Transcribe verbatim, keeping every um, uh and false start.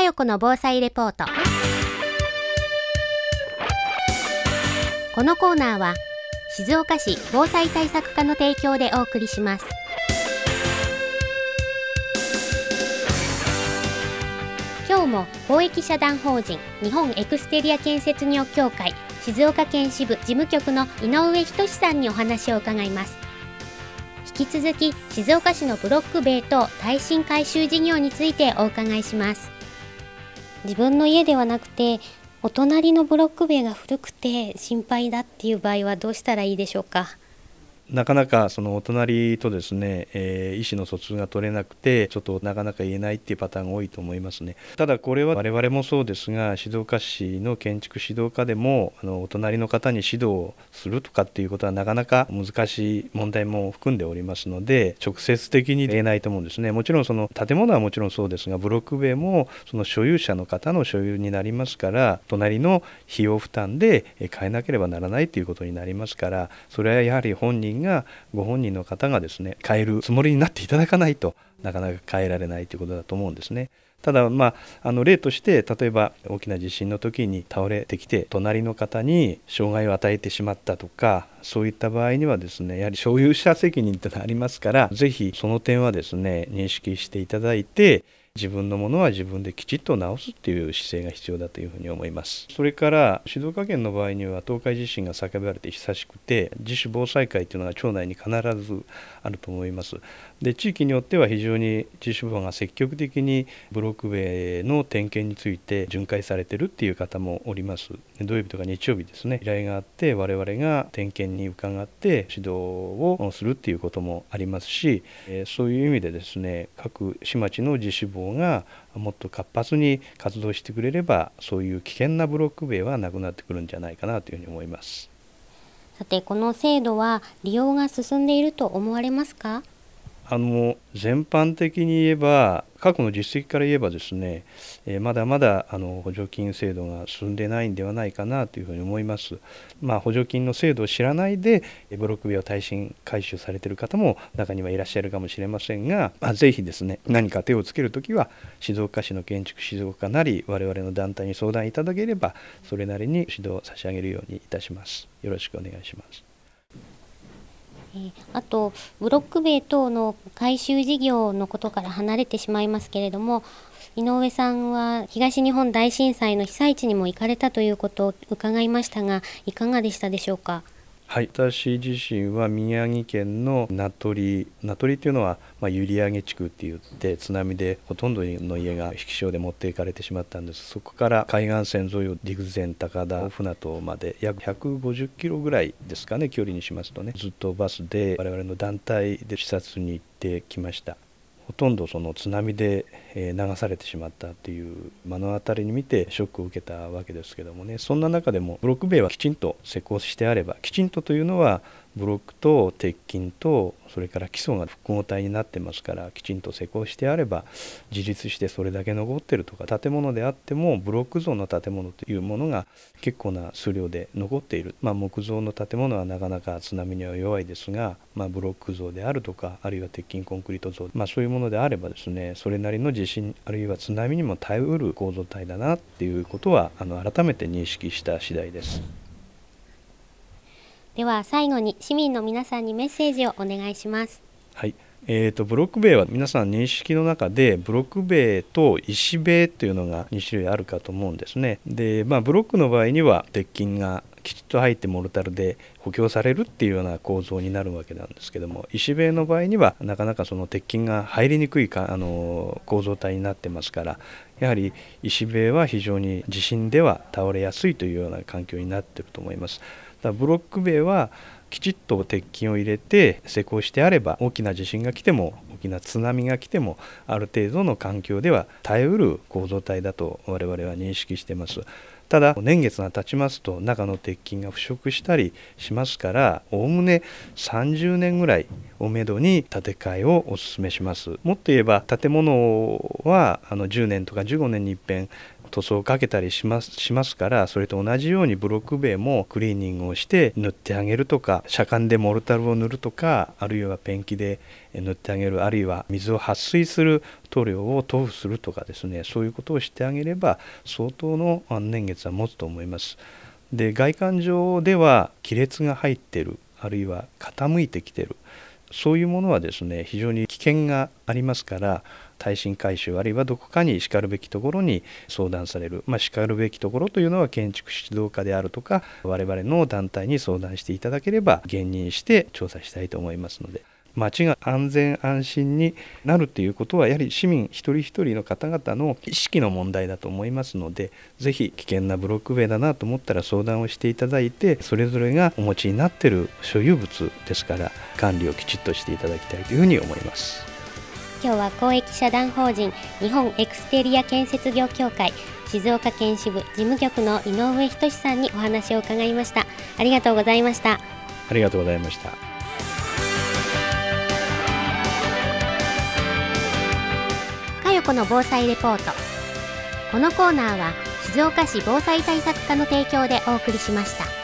代子の防災レポート。このコーナーは静岡市防災対策課の提供でお送りします。今日も公益社団法人日本エクステリア建設業協会静岡県支部事務局の井上仁さんにお話を伺います。引き続き静岡市のブロック塀等耐震改修事業についてお伺いします。自分の家ではなくてお隣のブロック塀が古くて心配だっていう場合はどうしたらいいでしょうか。 なかなかそのお隣とですね、えー、意思の疎通が取れなくてちょっとなかなか言えないっていうパターンが多いと思いますね。ただこれは我々もそうですが、静岡市の建築指導課でもあのお隣の方に指導をするとかっていうことはなかなか難しい問題も含んでおりますので、直接的に言えないと思うんですね。もちろんその建物はもちろんそうですが、ブロック塀もその所有者の方の所有になりますから、隣の費用負担で変えなければならないということになりますから、それはやはり本人がご本人の方がですね変えるつもりになっていただかないとなかなか変えられないということだと思うんですね。ただまあ、あの例として例えば大きな地震の時に倒れてきて隣の方に障害を与えてしまったとか、そういった場合にはですねやはり所有者責任というのがありますから、ぜひその点はですね認識していただいて、自分のものは自分できちっと直すっていう姿勢が必要だというふうに思います。それから静岡県の場合には東海地震が叫ばれて久しくて、自主防災会というのが町内に必ずあると思います。で地域によっては非常に自主防が積極的にブロック塀の点検について巡回されているっていう方もおります。土曜日とか日曜日ですね、依頼があって我々が点検に伺って指導をするっていうこともありますし、そういう意味でですね各市町の自主防がもっと活発に活動してくれれば、そういう危険なブロック塀はなくなってくるんじゃないかなというふうに思います。 さて、この制度は利用が進んでいると思われますか？ あの全般的に言えば、過去の実績から言えばですね、えー、まだまだあの補助金制度が進んでないんではないかなというふうに思います。まあ、補助金の制度を知らないでブロック塀を耐震改修されている方も中にはいらっしゃるかもしれませんが、まあ、ぜひですね何か手をつけるときは静岡市の建築指導課なり我々の団体に相談いただければ、それなりに指導を差し上げるようにいたします。よろしくお願いします。 あとブロック塀等の改修事業のことから離れてしまいますけれども、井上さんは東日本大震災の被災地にも行かれたということを伺いましたが、いかがでしたでしょうか？ はい、私自身は宮城県の名取名取というのは、まあ、閖上地区って言って津波でほとんどの家が引き潮で持っていかれてしまったんです。そこから海岸線沿いを陸前高田船渡まで約ひゃくごじゅっキロぐらいですかね、距離にしますとね、ずっとバスで我々の団体で視察に行ってきました。ほとんどその津波で流されてしまったという目の当たりに見てショックを受けたわけですけどもね、そんな中でもブロック塀はきちんと施工してあれば、きちんとというのはブロックと鉄筋とそれから基礎が複合体になってますから、きちんと施工してあれば自立してそれだけ残ってるとか、建物であってもブロック造の建物というものが結構な数量で残っている。まあ、木造の建物はなかなか津波には弱いですが、まあ、ブロック造であるとか、あるいは鉄筋コンクリート造、まあ、そういうものであればですね、それなりの地震あるいは津波にも耐えうる構造体だなっていうことはあの改めて認識した次第です。 では最後に市民の皆さんにメッセージをお願いします。 はい、えーと、ブロック塀は皆さん認識の中でブロック塀と石塀というのがに種類あるかと思うんですね。で、まあ、ブロックの場合には鉄筋がきちっと入ってモルタルで補強されるっていうような構造になるわけなんですけども、石塀の場合にはなかなかその鉄筋が入りにくいかあの構造体になってますから、やはり石塀は非常に地震では倒れやすいというような環境になっていると思います。だからブロック塀はきちっと鉄筋を入れて施工してあれば、大きな地震が来ても大きな津波が来てもある程度の環境では耐えうる構造体だと我々は認識しています。ただ年月が経ちますと中の鉄筋が腐食したりしますから、おおむねさんじゅうねんぐらいをめどに建て替えをお勧めします。もっと言えば建物はあのじゅうねんとかじゅうごねんに一遍塗装をかけたりします、しますから、それと同じようにブロック塀もクリーニングをして塗ってあげるとか、車間でモルタルを塗るとか、あるいはペンキで塗ってあげる、あるいは水を撥水する塗料を塗布するとかですね、そういうことをしてあげれば相当の年月は持つと思います。で、外観上では亀裂が入っている、あるいは傾いてきている、そういうものはですね非常に危険がありますから、耐震改修あるいはどこかにしかるべきところに相談される、まあ、しかるべきところというのは建築指導課であるとか我々の団体に相談していただければ現任して調査したいと思いますので、町が安全安心になるということはやはり市民一人一人の方々の意識の問題だと思いますので、ぜひ危険なブロック塀だなと思ったら相談をしていただいて、それぞれがお持ちになっている所有物ですから管理をきちっとしていただきたいというふうに思います。 今日は公益社団法人日本エクステリア建設業協会静岡県支部事務局の井上仁さんにお話を伺いました。ありがとうございました。 ありがとうございました。 かよこの防災レポート。このコーナーは静岡市防災対策課の提供でお送りしました。